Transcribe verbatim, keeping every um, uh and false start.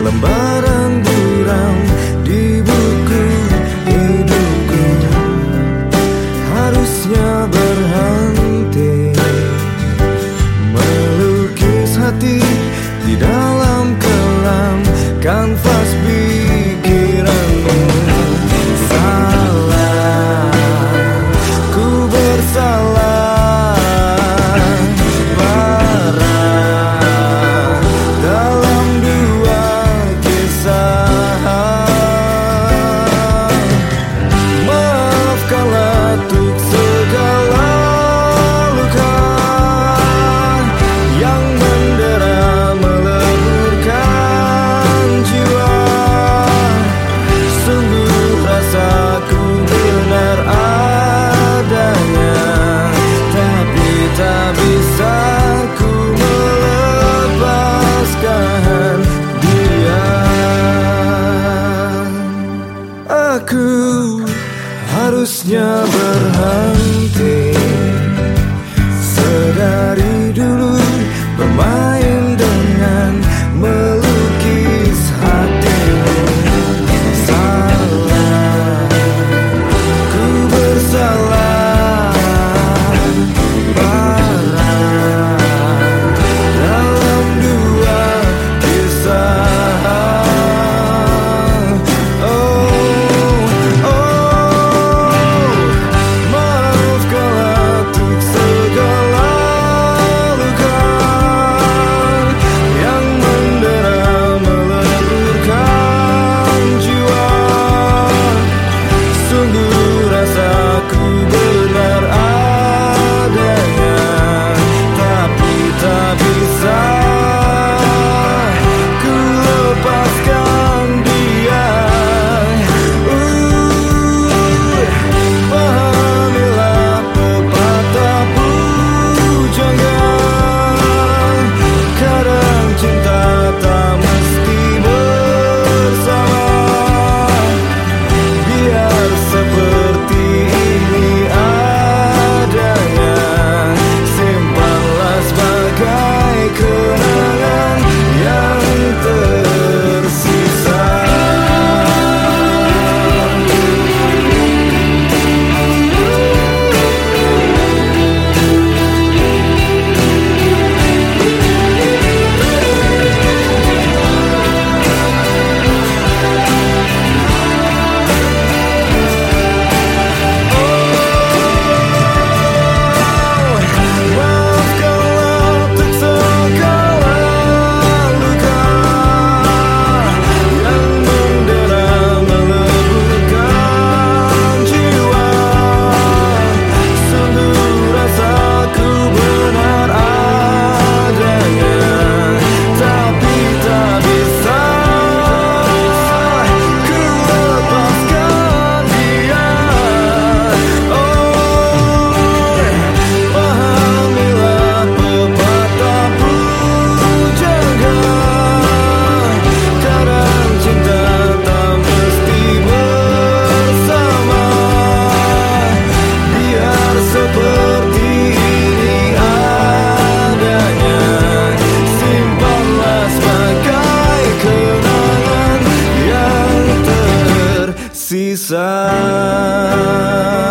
lembaran buram di buku hidupku. Harusnya berhenti melukis hati di dalam kelam kanvas pikiranmu. Salah, ku bersalah parah dalam dua kisah. Maafkanlah untuk segala luka yang mendera meleburkan jiwa. Sungguh rasaku benar adanya, tapi tak bisa ku melepaskan dia. Aku harusnya berhenti sedari dulu bermain dengan melukis hatimu. Salah, ku bersalah parah dalam dua kisah. Oh, oh, maafkanlah untuk segala luka yang mendera meleburkan jiwa. Sungguh rasaku benar adanya, tapi tak bisa ku lepaskan dia. Uh, pahamilah pepatah pujangga, kadang cinta tak mesti bersama. Biar seperti ini adanya, simpanlah sebagai kenangan yang tersisa. Maafkanlah untuk segala luka yang mendera meleburkan jiwa. Sungguh rasaku benar adanya, tapi tak bisa ku lepaskan dia. Oh, pahamilah pepatah pujangga, kadang cinta tak mesti bersama. Biar seperti ini adanya, simpanlah sebagai kenangan yang tersisa.